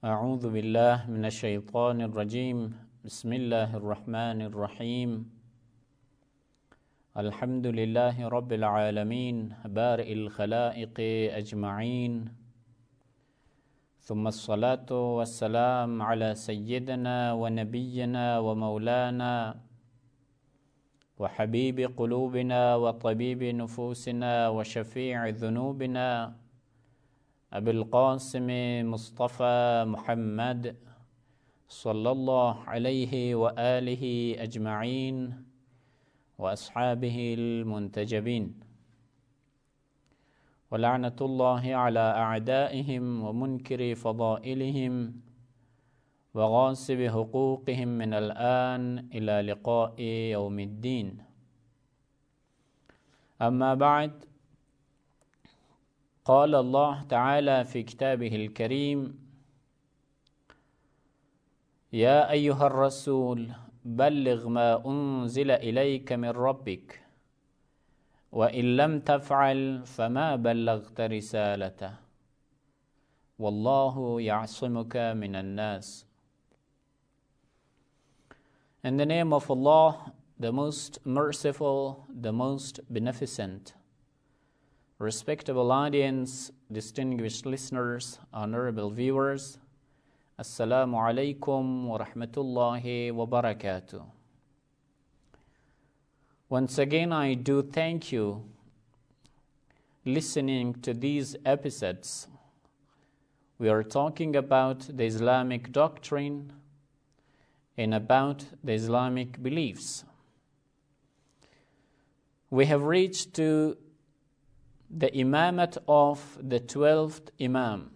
أعوذ بالله من الشيطان الرجيم بسم الله الرحمن الرحيم الحمد لله رب العالمين بارئ الخلائق أجمعين ثم الصلاة والسلام على سيدنا ونبينا ومولانا وحبيب قلوبنا وطبيب نفوسنا وشفيع ذنوبنا أبي القاسم مصطفى محمد صلى الله عليه وآله أجمعين وأصحابه المنتجبين ولعنة الله على أعدائهم ومنكر فضائلهم وغاصب حقوقهم من الآن إلى لقاء يوم الدين. أما بعد، قال الله تعالى في كتابه الكريم: يا أيها الرسول بلغ ما أنزل إليك من ربك وإن لم تفعل فما بلغت رسالته والله يعصمك من الناس. In the name of Allah, the most merciful, the most beneficent. Respectable audience, distinguished listeners, honorable viewers, Assalamu alaikum wa rahmatullahi wa barakatuh. Once again, I do thank you listening to these episodes. We are talking about the Islamic doctrine and about the Islamic beliefs. We have reached to the imamat of the 12th Imam.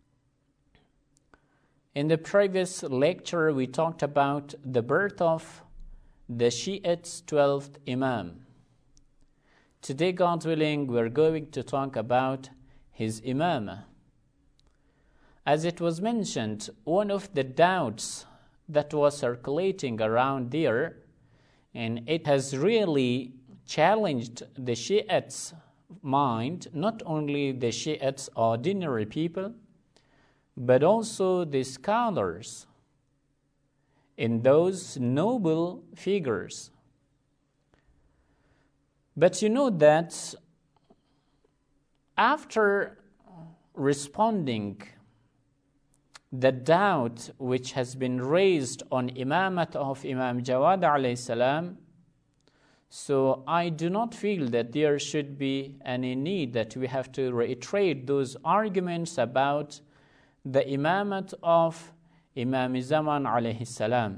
In the previous lecture, we talked about the birth of the Shiites' 12th Imam. Today, God willing, we're going to talk about his Imamah. As it was mentioned, one of the doubts that was circulating around there, and it has really challenged the Shiites' mind, not only the Shiites ordinary people, but also the scholars and those noble figures. But you know that after responding the doubt which has been raised on imamat of Imam Jawad alayhi salam, so I do not feel that there should be any need that we have to reiterate those arguments about the imamat of Imam Zaman alayhi salam.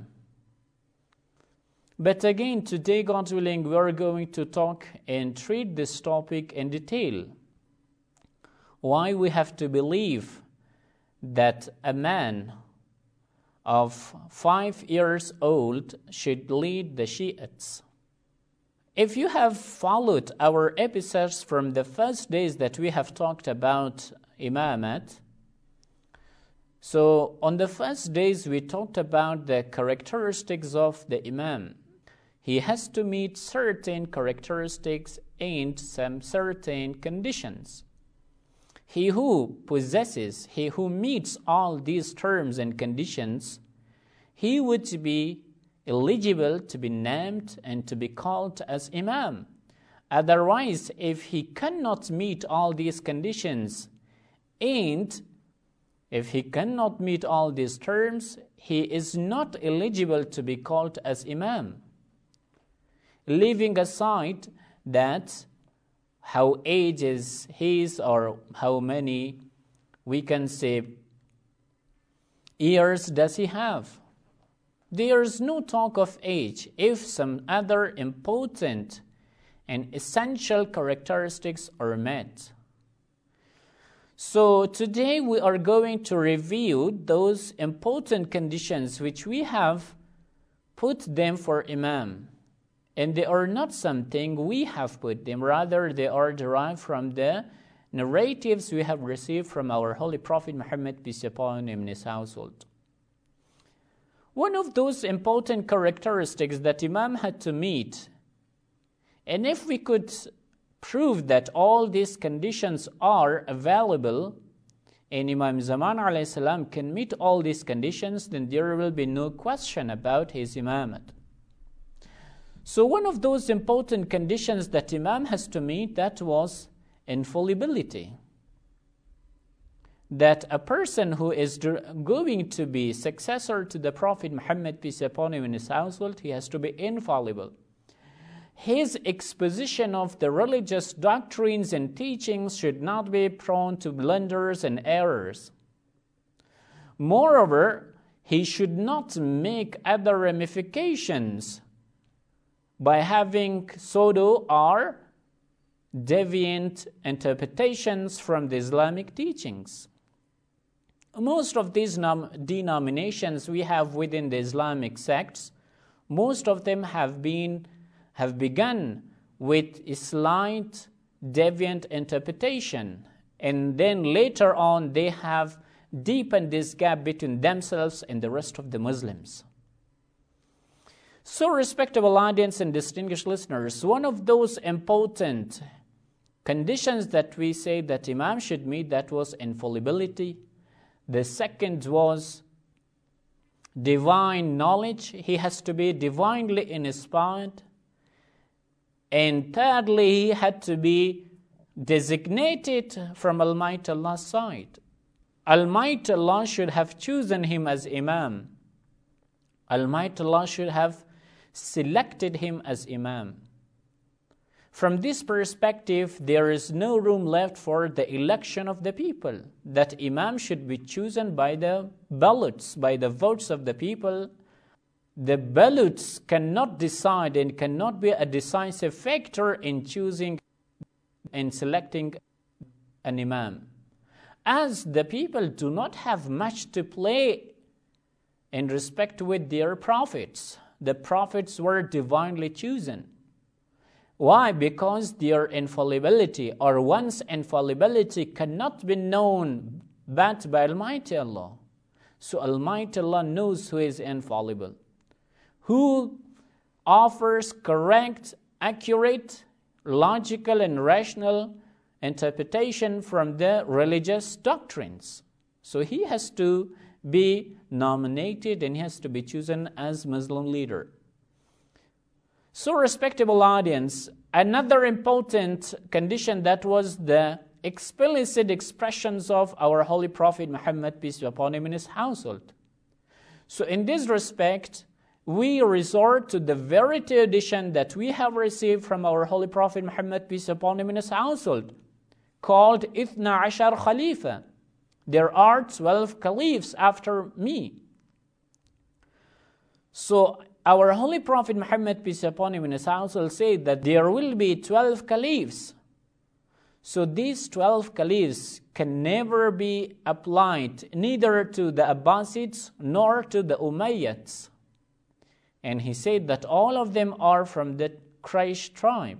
But again, today, God willing, we are going to talk and treat this topic in detail. Why we have to believe that a man of 5 years old should lead the Shiites. If you have followed our episodes from the first days that we have talked about imamat, so on the first days we talked about the characteristics of the imam. He has to meet certain characteristics and some certain conditions. He who possesses, he who meets all these terms and conditions, he would be eligible to be named and to be called as imam. Otherwise, if he cannot meet all these conditions and if he cannot meet all these terms, he is not eligible to be called as imam. Leaving aside that how age is his or how many, we can say, years does he have. There is no talk of age if some other important and essential characteristics are met. So today we are going to review those important conditions which we have put them for imam. And they are not something we have put them, rather they are derived from the narratives we have received from our Holy Prophet Muhammad, peace upon him, and his household. One of those important characteristics that Imam had to meet, and if we could prove that all these conditions are available and Imam Zaman alayhi salam can meet all these conditions, then there will be no question about his imamat. So one of those important conditions that Imam has to meet, that was infallibility. That a person who is going to be successor to the Prophet Muhammad, peace upon him, in his household, he has to be infallible. His exposition of the religious doctrines and teachings should not be prone to blunders and errors. Moreover, he should not make other ramifications by having pseudo or deviant interpretations from the Islamic teachings. Most of these denominations we have within the Islamic sects, most of them have begun with a slight deviant interpretation, and then later on they have deepened this gap between themselves and the rest of the Muslims. So, respectable audience and distinguished listeners, one of those important conditions that we say that Imam should meet, that was infallibility. The second was divine knowledge. He has to be divinely inspired. And thirdly, he had to be designated from Almighty Allah's side. Almighty Allah should have chosen him as Imam. Almighty Allah should have selected him as Imam. From this perspective, there is no room left for the election of the people. That Imam should be chosen by the ballots, by the votes of the people. The ballots cannot decide and cannot be a decisive factor in choosing and selecting an Imam. As the people do not have much to play in respect with their prophets. The prophets were divinely chosen. Why? Because their infallibility, or one's infallibility, cannot be known but by Almighty Allah. So Almighty Allah knows who is infallible, who offers correct, accurate, logical, and rational interpretation from the religious doctrines. So he has to be nominated and he has to be chosen as Muslim leader. So, respectable audience, another important condition, that was the explicit expressions of our Holy Prophet Muhammad, peace be upon him, in his household. So in this respect, we resort to the very tradition that we have received from our Holy Prophet Muhammad, peace be upon him, in his household, called Ithna Ashar Khalifa. There are 12 caliphs after me. So our Holy Prophet Muhammad, peace be upon him, in his household, said that there will be 12 caliphs. So these 12 caliphs can never be applied neither to the Abbasids nor to the Umayyads. And he said that all of them are from the Quraysh tribe.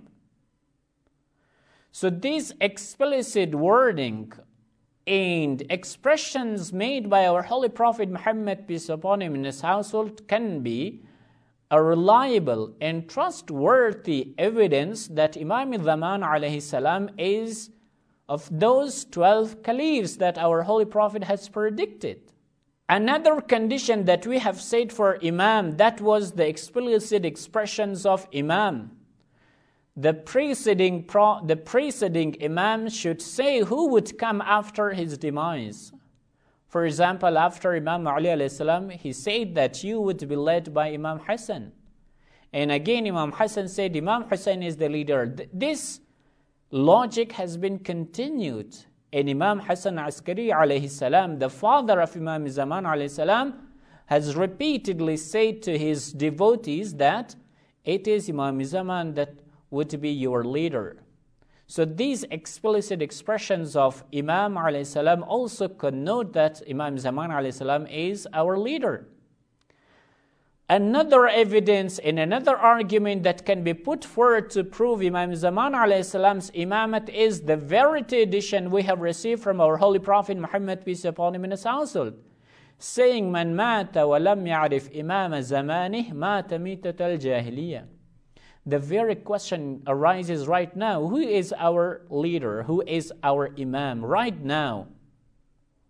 So this explicit wording and expressions made by our Holy Prophet Muhammad, peace be upon him, in his household can be a reliable and trustworthy evidence that Imam al-Zaman alayhi salam is of those 12 caliphs that our Holy Prophet has predicted. Another condition that we have said for Imam, that was the explicit expressions of Imam. The preceding Imam should say who would come after his demise. For example, after Imam Ali alayhi salam, he said that you would be led by Imam Hassan. And again, Imam Hassan said Imam Hussein is the leader. This logic has been continued. And Imam Hassan Askari alayhi salam, the father of Imam Zaman alayhi salam, has repeatedly said to his devotees that it is Imam Zaman that would be your leader. So these explicit expressions of Imam alayhi salam also connote that Imam Zaman alayhi salam is our leader. Another evidence and another argument that can be put forward to prove Imam Zaman alayhi salam's imamat is the very tradition we have received from our Holy Prophet Muhammad, peace be upon him, in his household, saying, "Man mata wa lam ya'rif imam zamanih mata mitat al-jahiliyyah." The very question arises right now, who is our leader? Who is our Imam right now?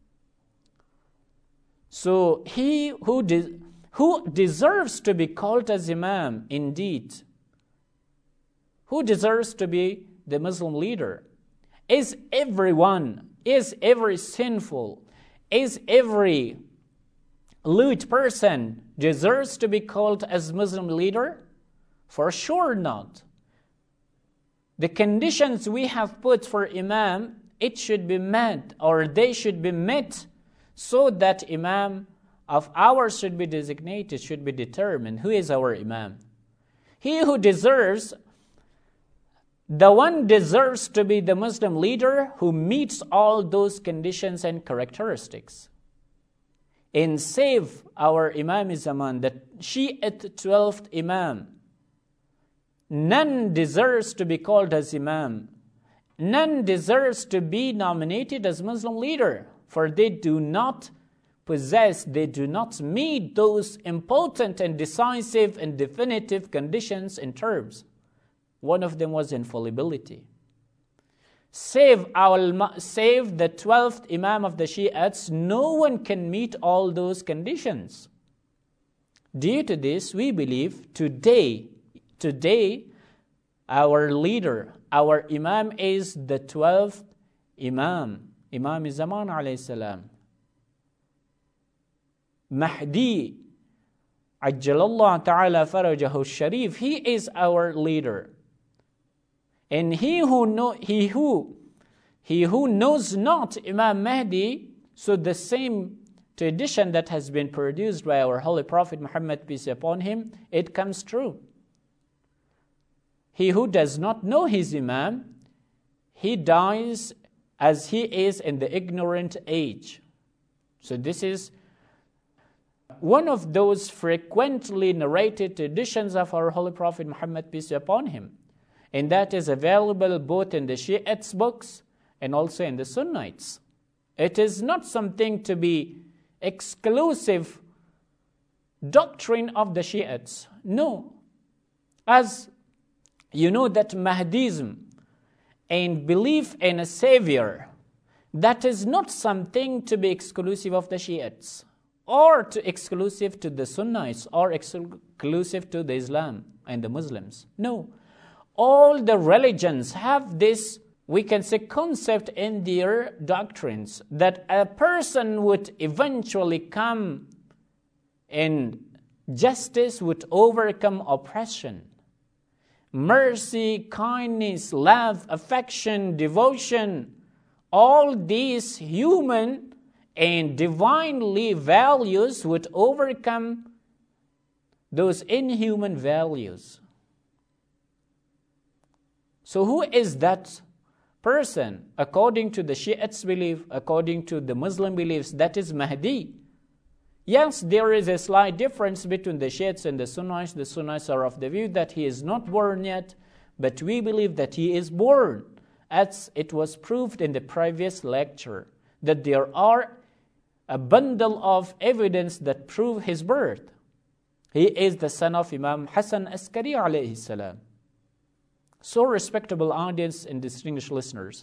So he who deserves to be called as Imam, indeed, who deserves to be the Muslim leader, is everyone, is every sinful, is every lewd person deserves to be called as Muslim leader? For sure not. The conditions we have put for Imam, it should be met, or they should be met, so that Imam of ours should be designated, should be determined. Who is our Imam? He who deserves, the one deserves to be the Muslim leader who meets all those conditions and characteristics. And save our Imam Zaman, the Shi'at 12th Imam. None deserves to be called as Imam. None deserves to be nominated as Muslim leader, for they do not possess, they do not meet those important and decisive and definitive conditions and terms. One of them was infallibility. Save the 12th Imam of the Shiites, no one can meet all those conditions. Due to this, we believe today, our leader, our Imam is the 12th Imam, Imam Zaman alayhi salam. Mahdi, Ajjalallah ta'ala farajahu sharif, he is our leader. And he who knows not Imam Mahdi, so the same tradition that has been produced by our Holy Prophet Muhammad, peace be upon him, it comes true. He who does not know his Imam, he dies as he is in the ignorant age. So this is one of those frequently narrated traditions of our Holy Prophet Muhammad, peace be upon him. And that is available both in the Shiites books and also in the Sunnites. It is not something to be exclusive doctrine of the Shiites. No. As you know that Mahdism and belief in a savior, that is not something to be exclusive of the Shiites or to exclusive to the Sunnites or exclusive to the Islam and the Muslims. No. All the religions have this, we can say, concept in their doctrines that a person would eventually come and justice would overcome oppression. Mercy, kindness, love, affection, devotion, all these human and divinely values would overcome those inhuman values. So who is that person? According to the Shiites' belief, according to the Muslim beliefs, that is Mahdi. Yes, there is a slight difference between the Shiites and the Sunnites. The Sunnites are of the view that he is not born yet, but we believe that he is born, as it was proved in the previous lecture, that there are a bundle of evidence that prove his birth. He is the son of Imam Hassan Askari alayhi salam. So, respectable audience and distinguished listeners,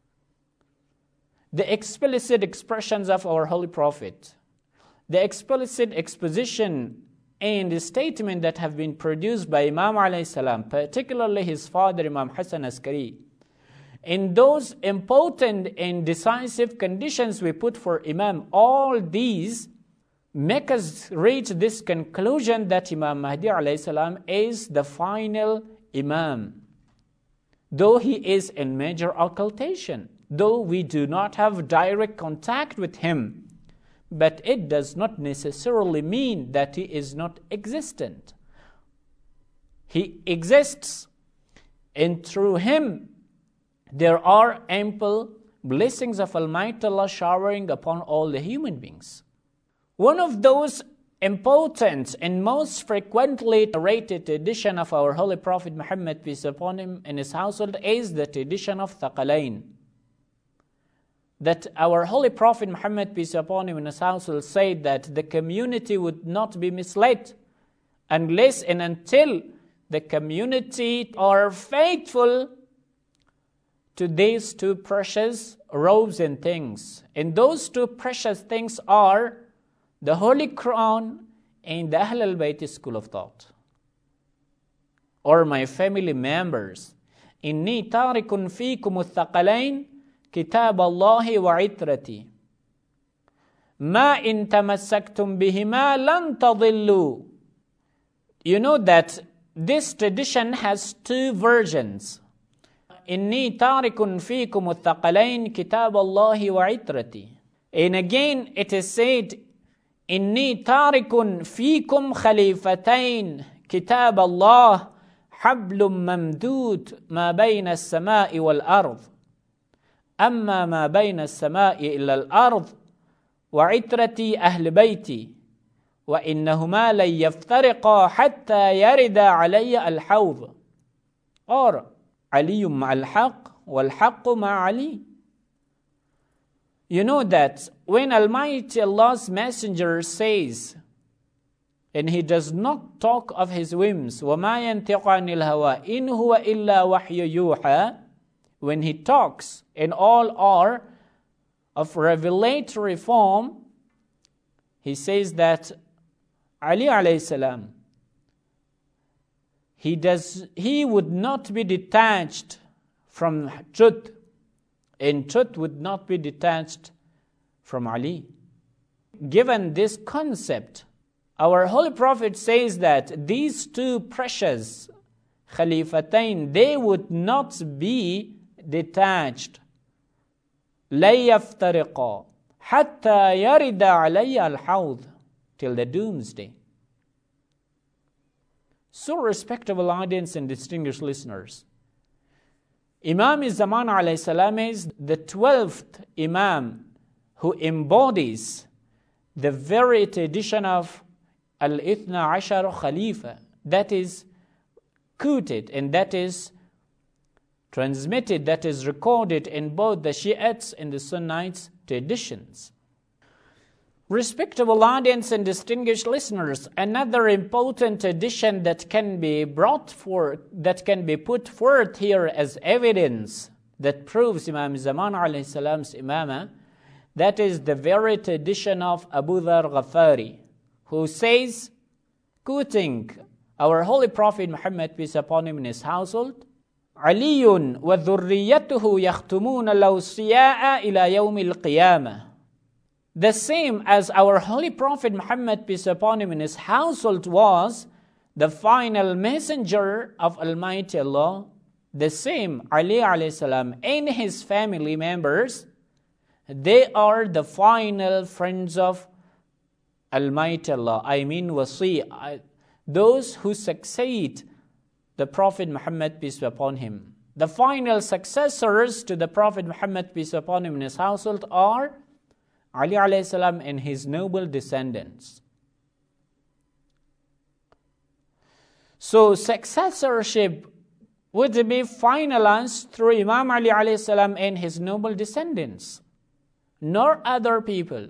the explicit expressions of our Holy Prophet, the explicit exposition and the statement that have been produced by Imam alayhi salam, particularly his father Imam Hassan Askari, in those important and decisive conditions we put for Imam, all these make us reach this conclusion that Imam Mahdi alayhi salam is the final Imam. Though he is in major occultation, though we do not have direct contact with him, but it does not necessarily mean that he is not existent. He exists, and through him there are ample blessings of Almighty Allah showering upon all the human beings. One of those important and most frequently narrated tradition of our Holy Prophet Muhammad, peace upon him, and his household is the tradition of Thaqalain. That our Holy Prophet Muhammad, peace upon him, and his household said that the community would not be misled unless and until the community are faithful to these two precious robes and things. And those two precious things are the Holy Quran and the Ahl al-Bayt school of thought. Or my family members, إِنِّي تَارِكٌ فِيكُمُ الثَّقَلَيْنِ كِتَابَ اللَّهِ وَعِتْرَتِي مَا إِن تَمَسَّكْتُمْ بِهِمَا لَن تَضِلُّوا. You know that this tradition has two versions. إِنِّي تَارِكٌ فِيكُمُ الثَّقَلَيْنِ كِتَابَ اللَّهِ وَعِتْرَتِي. And again it is said, إِنِّي تَارِكٌ فِيكُمْ خَلِيفَتَيْنِ كِتَابَ اللَّهِ حَبْلٌ مَمْدُودٌ مَا بَيْنَ السَّمَاءِ وَالْأَرْضِ أَمَّا مَا بَيْنَ السَّمَاءِ إِلَّا الْأَرْضِ وَعِتْرَتِي أَهْلِ بَيْتِي وَإِنَّهُمَا لَن يَفْتَرِقَا حَتَّى يَرِدَ عَلَيَّ الْحَوْض. Or عَلِيٌّ مَعَ الْحَقِّ وَالْحَقُّ مَعَ عَلِيٍّ. You know that when Almighty Allah's Messenger says, and he does not talk of his whims, وَمَا يَنْتِقُ عَنِ الْهَوَىٰ إِنْ هُوَ إِلَّا وَحْيٌ يُوحَىٰ, when he talks in all are of revelatory form, he says that Ali alayhi salam, he would not be detached from truth, and truth would not be detached from Ali. Given this concept, our Holy Prophet says that these two precious Khalifatain, they would not be detached. لا يفترقا حتى يرد علي الحوض, till the doomsday. So, respectable audience and distinguished listeners, Imam Zaman alayhi salam is the 12th Imam who embodies the very tradition of Al-Ithna Ashar Khalifa, that is quoted and that is transmitted, that is recorded in both the Shiites and the Sunnites traditions. Respectable audience and distinguished listeners, another important tradition that can be brought forth, that can be put forth here as evidence that proves Imam Zaman alayhi salam's imamah, that is the very tradition of Abu Dhar Ghafari, who says, quoting our Holy Prophet Muhammad, peace upon him, in his household, عَلِيٌّ وَذُرِّيَّتُهُ يَخْتُمُونَ الْأَوْصِيَاءَ إِلَى يَوْمِ الْقِيَامَةِ. The same as our Holy Prophet Muhammad, peace upon him, in his household was the final messenger of Almighty Allah, the same Ali alayhi salam and his family members, they are the final friends of Almighty Allah. I mean wasi, those who succeed the Prophet Muhammad, peace be upon him. The final successors to the Prophet Muhammad, peace be upon him, in his household are Ali alayhi salam and his noble descendants. So successorship would be finalized through Imam Ali alayhi salam and his noble descendants, nor other people.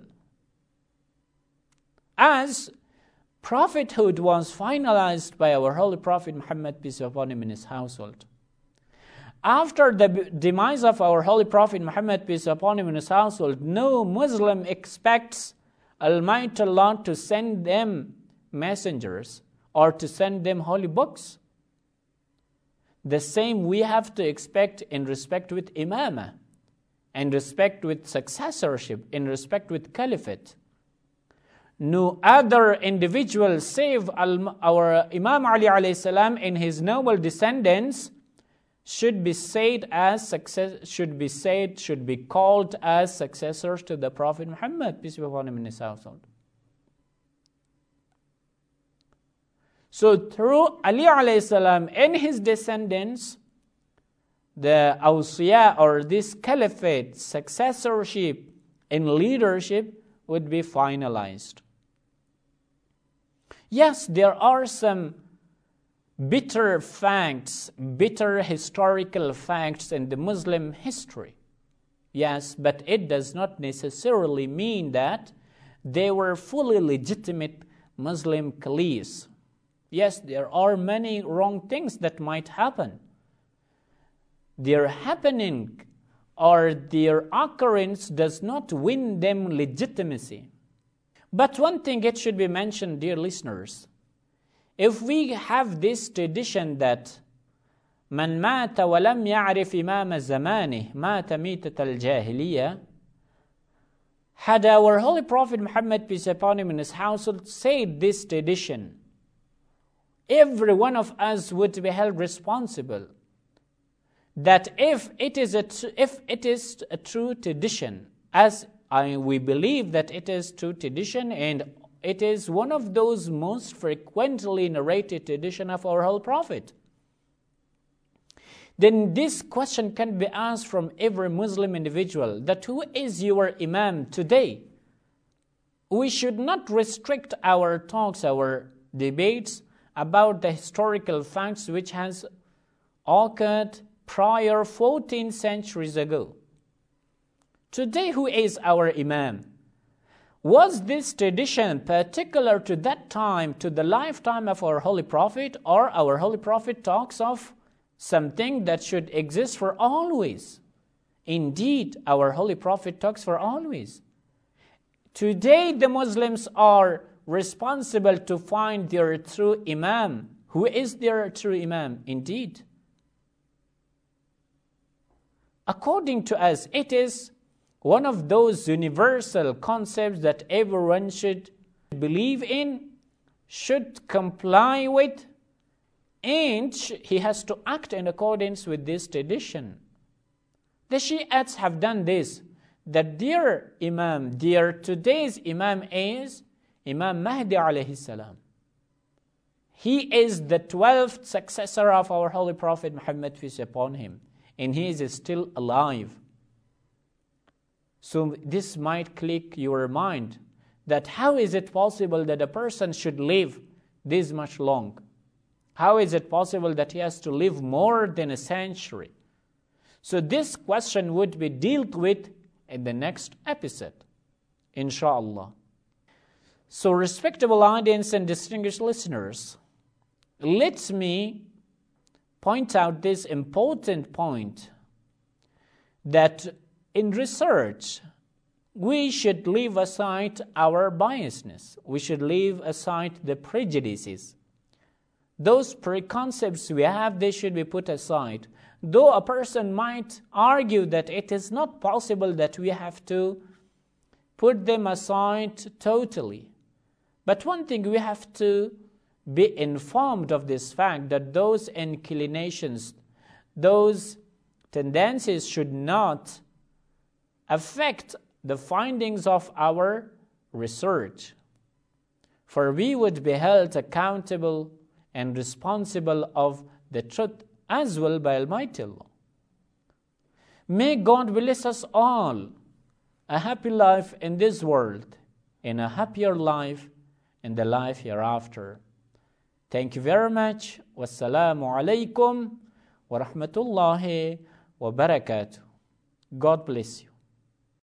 As prophethood was finalized by our Holy Prophet Muhammad, peace be upon him, in his household. After the demise of our Holy Prophet Muhammad, peace be upon him, in his household, no Muslim expects Almighty Allah to send them messengers or to send them holy books. The same we have to expect in respect with imamah, in respect with successorship, in respect with caliphate. No other individual save our Imam Ali alayhi salam and his noble descendants should be called as successors to the Prophet Muhammad, peace be upon him, in his household. So through Ali alayhi salam and his descendants, the awsiya, or this caliphate, successorship and leadership would be finalized. Yes, there are some bitter facts, bitter historical facts in the Muslim history. Yes, but it does not necessarily mean that they were fully legitimate Muslim caliphs. Yes, there are many wrong things that might happen. Their happening or their occurrence does not win them legitimacy. But one thing it should be mentioned, dear listeners, if we have this tradition that من مات ولم يعرف إمام زمانه مات ميتة الجاهلية, had our Holy Prophet Muhammad, peace upon him, and his household said this tradition, every one of us would be held responsible that if it is a true tradition, as we believe that it is true tradition, and it is one of those most frequently narrated tradition of our Holy Prophet, then this question can be asked from every Muslim individual, that who is your Imam today? We should not restrict our talks, our debates about the historical facts which has occurred prior 14 centuries ago. Today, who is our Imam? Was this tradition particular to that time, to the lifetime of our Holy Prophet, or our Holy Prophet talks of something that should exist for always? Indeed, our Holy Prophet talks for always. Today, the Muslims are responsible to find their true Imam. Who is their true Imam? Indeed, according to us, it is one of those universal concepts that everyone should believe in, should comply with, and he has to act in accordance with this tradition. The Shiites have done this, that their Imam, their today's Imam is Imam Mahdi alayhi salam. He is the 12th successor of our Holy Prophet Muhammad, peace upon him, and he is still alive. So this might click your mind, that how is it possible that a person should live this much long? How is it possible that he has to live more than a century? So this question would be dealt with in the next episode, inshallah. So respectable audience and distinguished listeners, let me point out this important point, that in research, we should leave aside our biasness. We should leave aside the prejudices. Those preconcepts we have, they should be put aside. Though a person might argue that it is not possible that we have to put them aside totally. But one thing, we have to be informed of this fact, that those inclinations, those tendencies should not affect the findings of our research. For we would be held accountable and responsible of the truth as well by Almighty Allah. May God bless us all a happy life in this world, and a happier life in the life hereafter. Thank you very much. Wassalamu alaikum wa rahmatullahi wa barakatuh. God bless you.